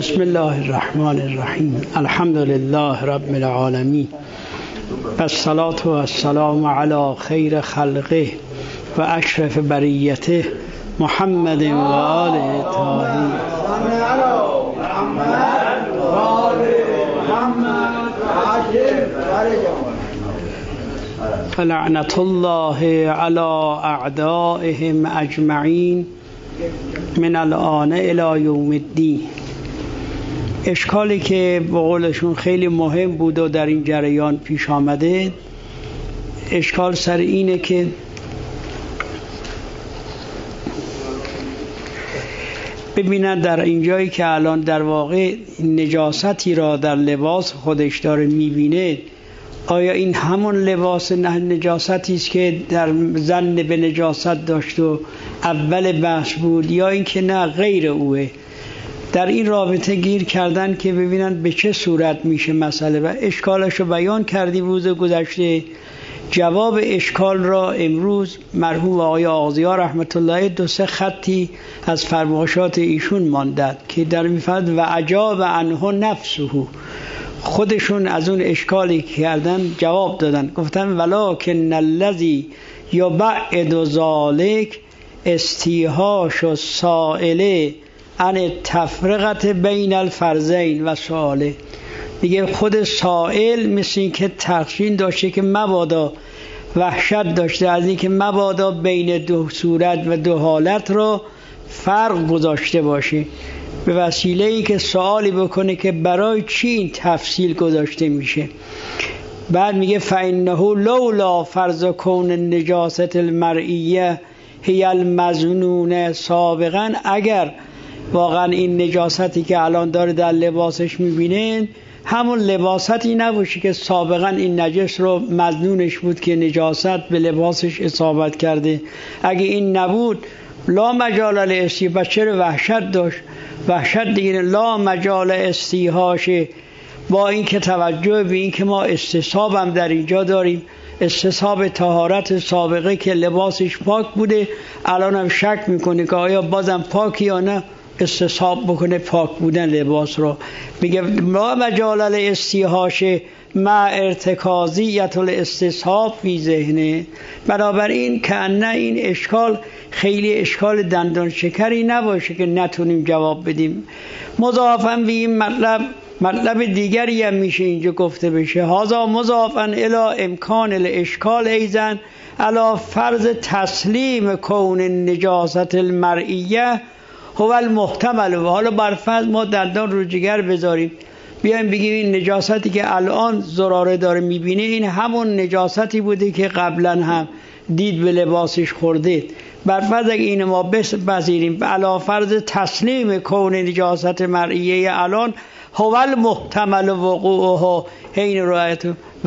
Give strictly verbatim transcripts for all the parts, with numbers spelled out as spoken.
بسم الله الرحمن الرحیم. الحمد لله رب العالمین و الصلاة و السلام علی خیر خلقه و اشرف بریته محمد و آله طاهرین. فلعنة الله علی اعدائهم اجمعین من الآن الی یوم الدین. اشکالی که به قولشون خیلی مهم بود و در این جریان پیش آمده، اشکال سر اینه که ببینن در اینجایی که الان در واقع نجاستی را در لباس خودش داره میبینه، آیا این همون لباس نجاستی است که در ظن به نجاست داشت و اول بحث بود، یا اینکه نه غیر اوه؟ در این رابطه گیر کردن که ببینن به چه صورت میشه مسئله و اشکالش رو بیان کردی روز گذشته. جواب اشکال را امروز مرحوم آقای آغازی رحمت الله دو سه خطی از فرمایشات ایشون ماندد که در میفرد و عجاب عنه نفسه، خودشون از اون اشکالی کردن جواب دادن، گفتن ولکن الذی یبعد ذلک استیحاش السائله عن تفرقت بین الفرضین و سؤاله. میگه خود سائل مثل این که تخشین داشته که مبادا، وحشت داشته از این که مبادا بین دو صورت و دو حالت رو فرق گذاشته باشه، به وسیله ای که سوالی بکنه که برای چی این تفصیل گذاشته میشه. بعد میگه فإنه لولا فرض کون النجاست المرئیه هی المظنون سابقا، اگر واقعا این نجاستی که الان داره در لباسش میبینین همون لباستی نباشه که سابقا این نجس رو مظنونش بود که نجاست به لباسش اصابت کرده، اگه این نبود لا مجال الاستیحاش، بس چرا وحشت داشت؟ وحشت دیگه لا مجال استیحاشه. با این که توجه به این که ما استصحاب هم در اینجا داریم، استصحاب طهارت سابقه که لباسش پاک بوده، الان هم شک میکنه که آیا بازم پاکی یا نه، استصحاب بکنه پاک بودن لباس رو. میگه لا مجال الاستیحاش مع ارتکازیت الاستصحاب فی ذهنه. بنابراین که نه این اشکال خیلی اشکال دندان شکری نباشه که نتونیم جواب بدیم. مضافاً به این مطلب مطلب دیگری هم میشه اینجا گفته بشه، هذا مضافاً الی امکان الاشکال ایضاً علی فرض تسلیم کون النجاست المرئیه هو المحتمل. و حالا بر فرض ما دندان رو جگر بذاریم، بیایم بگیم این نجاستی که الان زراره داره میبینه این همون نجاستی بوده که قبلا هم دید به لباسش خورده. بر فرض اگه این ما بپذیریم علی فرض تسلیم کون نجاست مرئیه الان هو المحتمل وقوعه حین رأیت،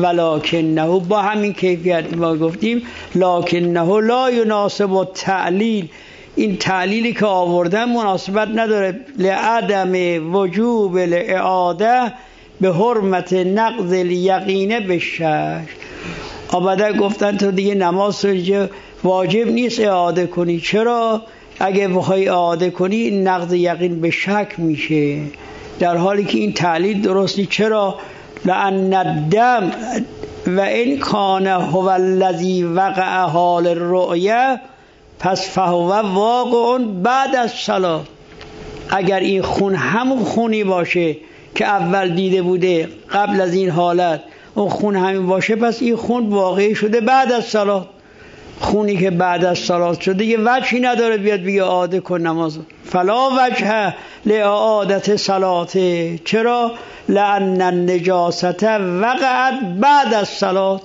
ولکنه با همین کیفیت ما گفتیم لکنه لا یناسب التعلیل، این تعلیلی که آوردن مناسبت نداره لعدم وجوب الاعاده به حرمت نقض الیقینه به شک. آباده گفتن تو دیگه نماز واجب نیست اعاده کنی. چرا؟ اگه بخوای اعاده کنی نقض یقین به شک میشه، در حالی که این تعلیل درست نیست. چرا؟ لأن الدم و این کان هو الذی وقع حال الرؤیه پس فهو واقع بعد از صلاة. اگر این خون همون خونی باشه که اول دیده بوده قبل از این حالت، اون خون همین باشه، پس این خون واقعی شده بعد از صلاة. خونی که بعد از صلاة شده یه وجهی نداره بیاد بگه اعاده کن نماز، فلا وجه لإعادة صلاته. چرا؟ لأن النجاست وقعت بعد از صلاة.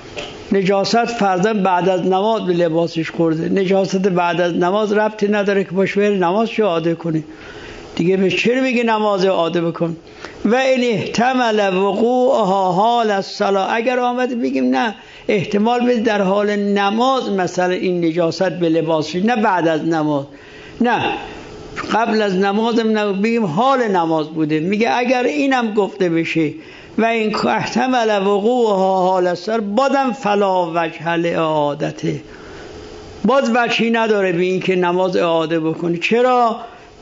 نجاست فرضاً بعد از نماز به لباسش خورده، نجاست بعد از نماز ربطی نداره که باش بره نماز شو اعاده کنه دیگه. به چرا میگه نماز اعاده بکن؟ و این احتمال وقوعها حال الصلاة، اگر آمده بگیم نه احتمال بده در حال نماز مثلا این نجاست به لباسش، نه بعد از نماز، نه قبل از نماز هم بگیم حال نماز بوده. میگه اگر اینم گفته بشه و این احتمال وقوعها حال الصلاة بادم فلا وجه لإعادته، باز وجهی نداره به این که نماز اعاده بکنی. چرا؟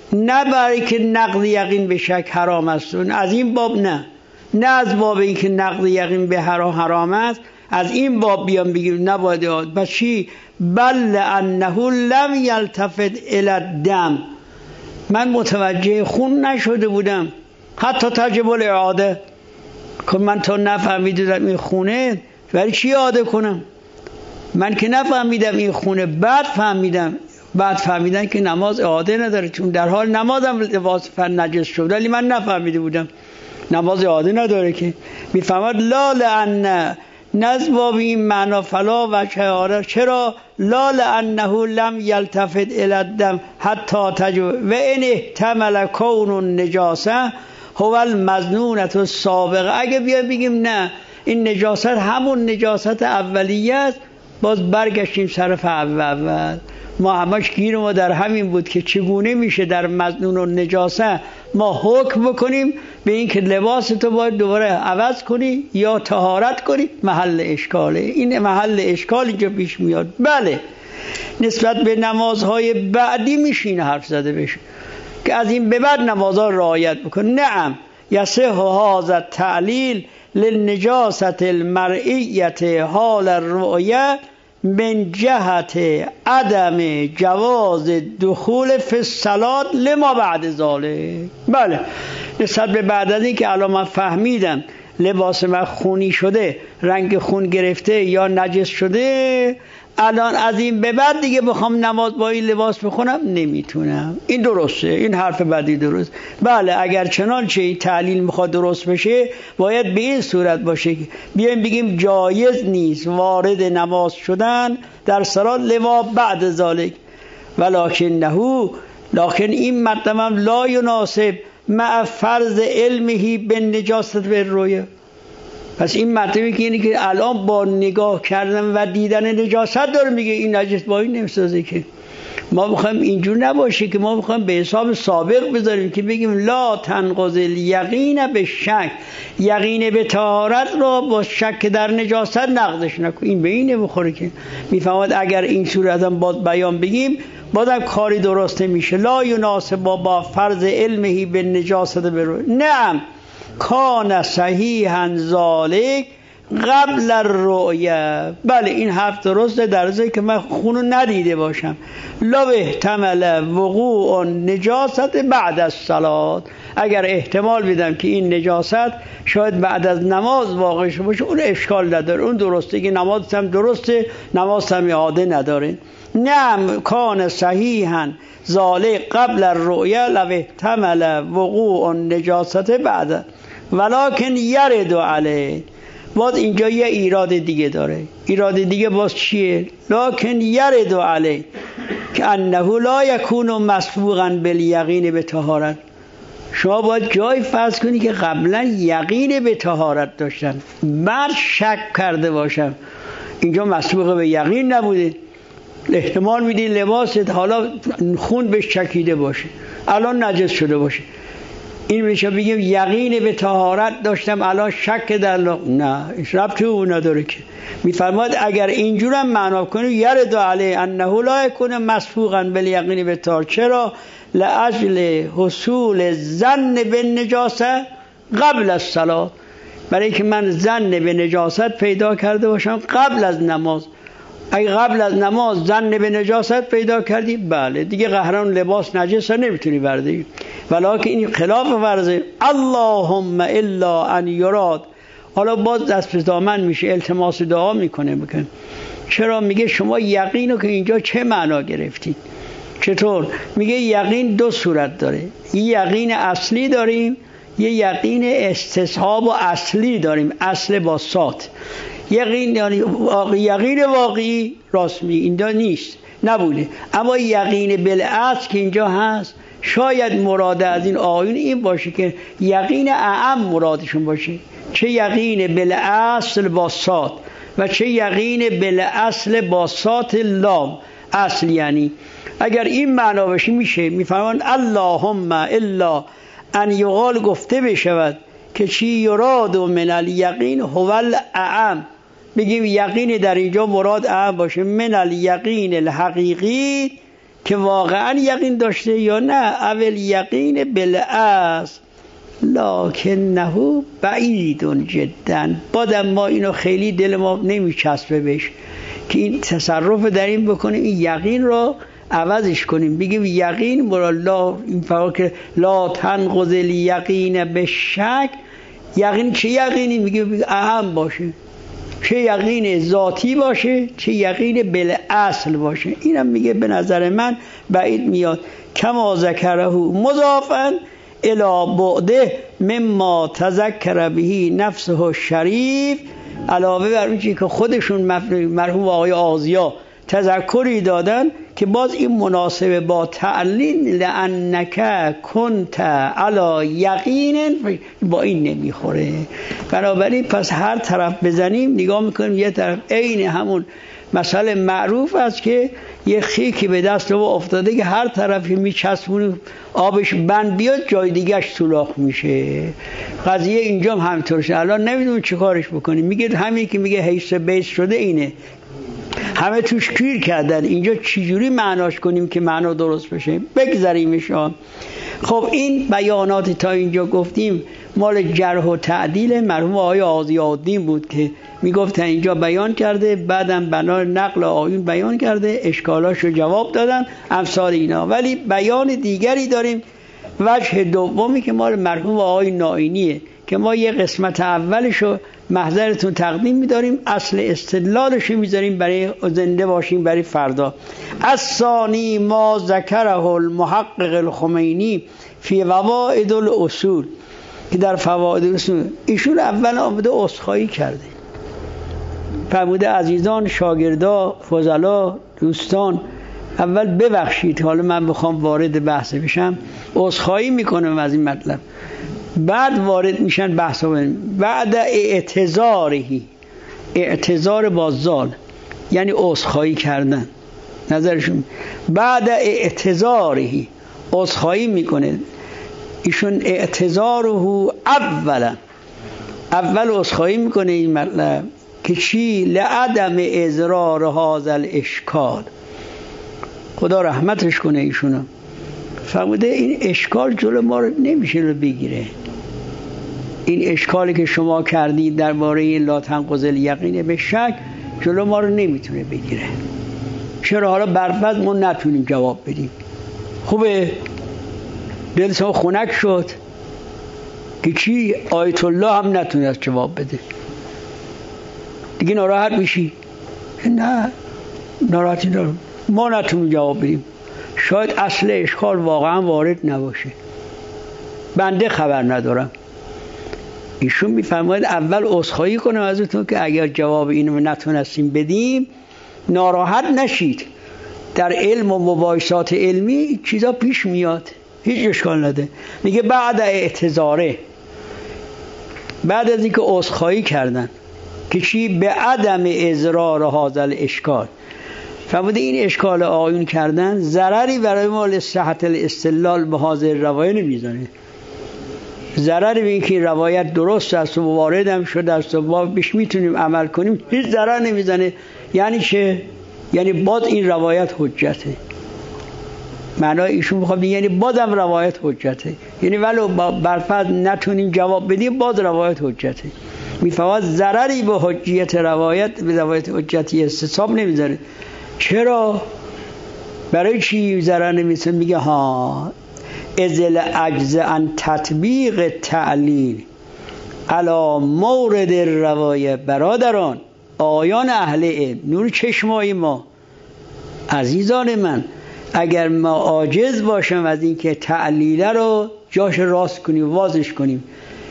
نه برای که نقض یقین به شک حرام است، از این باب نه، نه از باب این که نقض یقین به حرام حرام است از این باب بیام بگیم نباید. بس چی؟ بل انه لم یلتفت الی الدم، من متوجه خون نشده بودم حتی تجب الاعاده، که من تا نفهمیدم این خونه ولی چی اعاده کنم؟ من که نفهمیدم این خونه، بعد فهمیدم بعد فهمیدن که نماز اعاده نداره، چون در حال نمازم لباس فن نجس شد ولی من نفهمیده بودم نماز اعاده نداره. که میفهمد لا لأن نزبا به این معنا فلا و چهاره، چرا؟ لا لأنه لم یلتفت الی الدم حتی تجو و ان احتمل کون النجاسه هو المظنونة السابقه. اگه بیا بگیم نه این نجاست همون نجاست اولیه است، باز برگشتیم صرف اول. ما همش گیر ما در همین بود که چگونه میشه در مظنون و نجاسه ما حکم بکنیم به این که لباس تو باید دوباره عوض کنی یا طهارت کنی. محل اشکاله، این محل اشکال اینجا پیش میاد. بله نسبت به نمازهای بعدی میشین حرف زده بشه که از این به بعد نمازها رعایت بکن. نعم یصح هذا التعلیل للنجاست المرئیت حال الرؤیه من جهت عدم جواز دخول فی الصلاة لما بعد ذلك. بله نسبت به بعد از این که الان من فهمیدم لباس من خونی شده، رنگ خون گرفته یا نجس شده، الان از این به بعد دیگه بخوام نماز با این لباس بخونم نمیتونم. این درسته، این حرف بعدی درست. بله اگر چنانچه این تعلیل میخواد درست بشه باید به این صورت باشه که بیایم بگیم جایز نیست وارد نماز شدن در صلات لما بعد ذالک، ولکنه لکن این مطلب لا یناسب مع فرض علمه بالنجاست بالرؤیه. پس این مطلبی که اینه که الان با نگاه کردن و دیدن نجاست داره میگه این نجس با این نمیسازه. که ما بخوایم اینجور نباشه که ما بخوایم به حساب سابق بذاریم که بگیم لا تنقض الیقین به شک، یقین به طهارت را با شک در نجاست نقضش نکن. این به این نمیخوره. که میفهمد اگر این صورت هم باز بیان بگیم بازم کاری درست نمیشه. لا یناسب با فرض علمه به نجاست برو. نعم کان صحیحا ذالک قبل الرؤیه. بله این حرف درسته در ازایی که من خونو ندیده باشم. لو احتمل وقوع نجاست بعد از صلات، اگر احتمال بدم که این نجاست شاید بعد از نماز واقع شده باشه اون اشکال نداره، اون درسته که نماز هم درسته، نماز هم اعاده نداره. نعم کان صحیحا ذالک قبل الرؤیه لو احتمل وقوع نجاست بعد ولکن یرد علیه. باز اینجا یه ایراد دیگه داره. ایراد دیگه باز چیه؟ لکن یرد علیه که انه لا یکون مسبوقا بالیقین به طهارت. شما باید جای فرض کنی که قبلا یقین به طهارت داشتن بعد شک کرده باشم، اینجا مسبوق به یقین نبوده. احتمال میدی لباست حالا خون بهش چکیده باشه الان نجس شده باشه، این میشه بگیم یقین به طهارت داشتم الان شک در لغ... نه ربطی اون نداره. که میفرماد اگر اینجورم معنا کنی یرد علی انه لا یکون مسبوقا بالیقین به طهارت. چرا؟ لاجل حصول ظن به نجاسه قبل از صلات، برای که من ظن به نجاست پیدا کرده باشم قبل از نماز. اگه قبل از نماز ظن به نجاست پیدا کردی بله دیگه قهران لباس نجس نمیتونی بردی، ولکن این خلاف ورزه. اللهم الا ان یراد. حالا باز دست به دامن میشه التماس دعا میکنه بکن. چرا؟ میگه شما یقینو که اینجا چه معنا گرفتید؟ چطور؟ میگه یقین دو صورت داره، یه یقین اصلی داریم، یه یقین استصحاب و اصلی داریم، اصل با سات. یقین یعنی واقعی، یقین واقعی راست می اینجا نیست نبوده، اما یقین بالاصل که اینجا هست. شاید مراد از این آیون این باشه که یقین اعم مرادشون باشه، چه یقین بالاصل با سات و چه یقین بالاصل با سات لام اصل. یعنی اگر این معنا بشه میشه میفهمن اللهم الا ان یقال گفته بشود که چی یراد من الیقین هو الاعم، بگیم یقین در اینجا مراد اعم باشه من الیقین الحقیقی که واقعا یقین داشته یا نه. اول یقین بالاصل لکنه بعید جدا. بعدم ما اینو خیلی دل ما نمیچسبه بهش که این تصرف در این بکنیم، این یقین رو عوضش کنیم، بگیم یقین مرالله این فقط که لا تنقض الیقین به شک. یقین چه یقینی؟ میگه اهم باشه، چه یقین ذاتی باشه چه یقین بالاصل باشه. اینم میگه به نظر من بعید میاد. کما ذکره مضافا الی بعده مما تذکر به نفسه شریف، علاوه بر اینکه که خودشون مرحوم آقای آزیا تذکری دادن که باز این مناسبه با تعلین لانک کنت علی یقین با این نمیخوره. بنابراین پس هر طرف بزنیم نگاه میکنیم یه طرف عین همون مسئله معروف است که یه خیکی به دست رو افتاده که هر طرفی میچسبونیم آبش بند بیاد جای دیگهش سوراخ میشه. قضیه اینجا هم همینطور شده. الان نمیدونم چه کارش بکنیم. میگه همین که میگه حیث بیس شده اینه، همه توش گیر کردن، اینجا چجوری معناش کنیم که معنا درست بشه؟ بگذاریمش. خب این بیانات تا اینجا گفتیم مال جرح و تعدیل مرحوم آقای آضیاءالدین بود که میگفتن اینجا بیان کرده، بعدم بنا نقل آیون بیان کرده، اشکالاشو جواب دادن، امثال اینا. ولی بیان دیگری داریم، وجه دومی که مال مرحوم آقای نائینیه که ما یه قسمت اولشو محضرتون تقدیم می‌داریم، اصل استدلالش می‌ذاریم برای زنده باشیم برای فردا. الثانی ما ذکره المحقق الخمینی فی فوائد الاصول، که در فوائد الاصول ایشون اول آمده عذرخواهی کرده، فرموده عزیزان، شاگردا، فضلا، دوستان، اول ببخشید، حالا من بخوام وارد بحث بشم عذرخواهی میکنم از این مطلب، بعد وارد میشن بحث ها. بعد اعتذارهی، اعتذار با زال یعنی عذرخواهی کردن، نظرشون بعد اعتذارهی عذرخواهی میکنه ایشون. اعتذاره اولا، اول عذرخواهی میکنه این مطلب که چی؟ لعدم اضرار هذا الاشکال، خدا رحمتش کنه ایشونو. فرموده این اشکال جلو ما رو نمیشه رو بگیره، این اشکالی که شما کردید درباره لا تنقض الیقین به شک جلو ما رو نمیتونه بگیره. چرا؟ حالا برفض ما نتونیم جواب بدیم. خوبه دل شما خنک شد که چی؟ آیت الله هم نتونه جواب بده، دیگه ناراحت میشی؟ نه ناراحتی ندارم، ما نتونیم جواب بدیم. شاید اصل اشکال واقعا وارد نباشه، بنده خبر ندارم. ایشون میفرماید اول عذرخواهی کنم ازتون که اگر جواب اینو نتونستیم بدیم ناراحت نشید. در علم و مباحثات علمی چیزا پیش میاد، هیچ اشکال نده. میگه بعد اعتذاره، بعد از اینکه عذرخواهی کردن که چی؟ به عدم اضرار هذا الاشکال، فرموده این اشکال آیون کردن ضرری برای ما صحت الاستدلال به حاضر روایت نمیزنه. ضرری به این که روایت درست است و وارد هم شده است و ما بیش میتونیم عمل کنیم هیچ ضرر نمیزنه. یعنی چه؟ یعنی باز این روایت حجته. معنای ایشون میخواد یعنی بازم روایت حجته، یعنی ولو برفض نتونیم جواب بدیم باز روایت حجته. میفهمد ضرری به حجیت روایت، به روایت حجتی استصحاب نمیذاره. چرا؟ برای چی ضرر نمیزنه؟ میگه ها ازل عجز عن تطبیق تعلیل علی مورد روایت. برادران، آیان اهل علم، نور چشمای ما، عزیزان من، اگر ما عاجز باشم از این که تعلیل رو جاش راست کنیم وازش کنیم،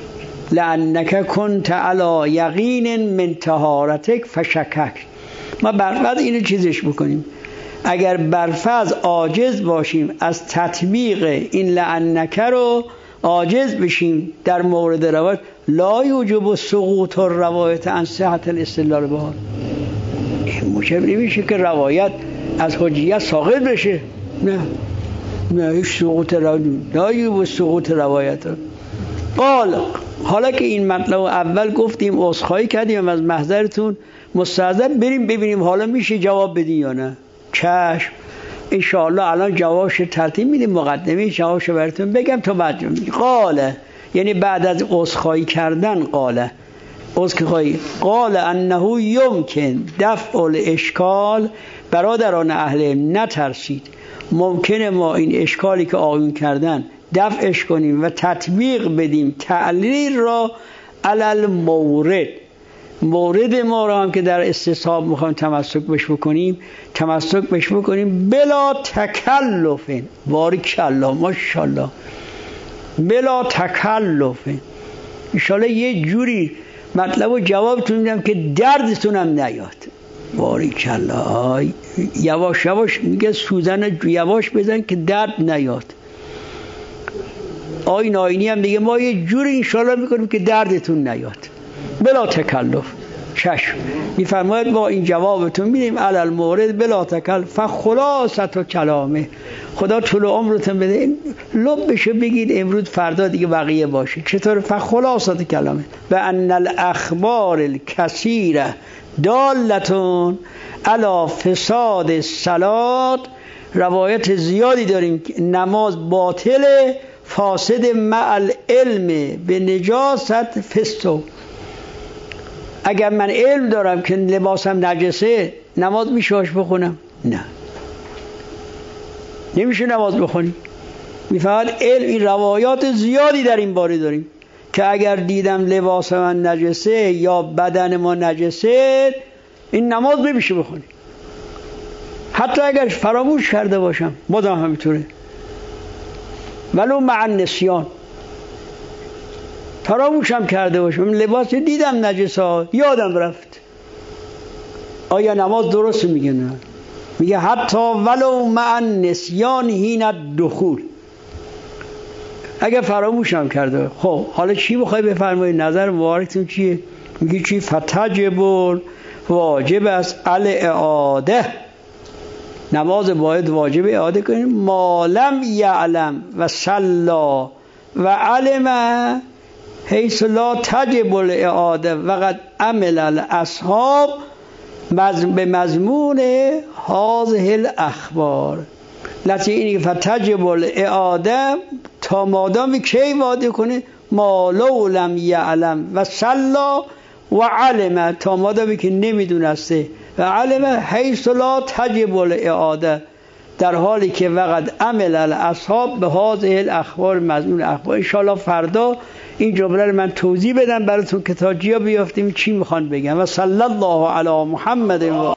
لانک کنت علی یقین من طهارتک فشکک، ما برفض اینو چیزش بکنیم. اگر برفض عاجز باشیم از تطبیق این لانک رو عاجز بشیم در مورد روایت، لا یوجب سقوط الروایت عن صحت الاستدلال بها، این موجب نمیشه که روایت از حجیت ساقط بشه. نه نه هیچ سقوط روایت، لا یوجب سقوط روایت. قال، حالا که این مطلب اول گفتیم عذرخواهی کردیم از محضرتون مستعذب، بریم ببینیم حالا میشه جواب بدین یا نه. چشم. انشاءالله الان جوابش ترتیب میدیم، مقدمه جوابش براتون بگم تا بعد میگم. قاله یعنی بعد از عذرخواهی کردن، قاله عذرخواهی قال انه یمکن دفع الاشکال. برادران اهل علم نترسید، ممکنه ما این اشکالی که آقایون کردن دفعش کنیم و تطبیق بدیم تعلیل را علل مورد، مورد ما را هم که در استصحاب میخوایم تمسک بش بکنیم تمسک بش بکنیم بلا تکلف. بارک الله ماشاءالله. بلا تکلف. انشاءالله یه جوری مطلب و جوابتون میدم که دردتون هم نیاد. بارک الله. یواش یواش میگه سوزن یواش بزن که درد نیاد. آین آینی هم میگه ما یه جوری انشاءالله میکنیم که دردتون نیاد بلا تکلف. چشم. میفرماید ما این جوابتون میدیم علل مورد بلا تکلف. فخلاصت و کلامه. خدا طول عمرتون بده لب بشه بگید امروز فردا دیگه بقیه باشه. چطور؟ فخلاصت کلامه و ان الاخبار الکثیره دالتون علی فساد الصلات. روایت زیادی داریم که نماز باطله، فاسد مع العلم به نجاست فستو. اگر من علم دارم که لباسم نجسه نماز میشهاش بخونم؟ نه، نمیشه نماز بخونی. میفهمد علم. این روایات زیادی در این باره داریم که اگر دیدم لباس من نجسه یا بدن ما نجسه این نماز نمیشه بخونی، حتی اگر فراموش کرده باشم بازم همینطوره، ولو مع النسیان. فراموشم کرده باشم لباس دیدم نجسه یادم رفت، آیا نماز درست میگه؟ نه، میگه حتی ولو مع النسیان حین الدخول. اگر فراموشم کرده. خب حالا چی بخوای بفرمایید؟ نظر مبارکتون چیه؟ میگه چی؟ فتجب واجب است الاعاده. نماز باید واجب اعاده کنیم. مالم یعلم و صلا و علم حیث لا تجب الاعاده وقد عمل الاصحاب به مضمون هذه الاخبار. لطفی اینی فتجب الاعاده تا مادامی کی واده کنه؟ ما لو لم یعلم و صلا و علم، تا مادامی که نمیدونسته و علم حیث لا تجب الاعاده، در حالی که وقد عمل الاصحاب به هذه الاخبار مضمون اخبار. ان شاء الله فردا این جمله رو من توضیح بدم براتون که تا جا بیافتیم چی میخوان بگم. و صلی الله علی محمد و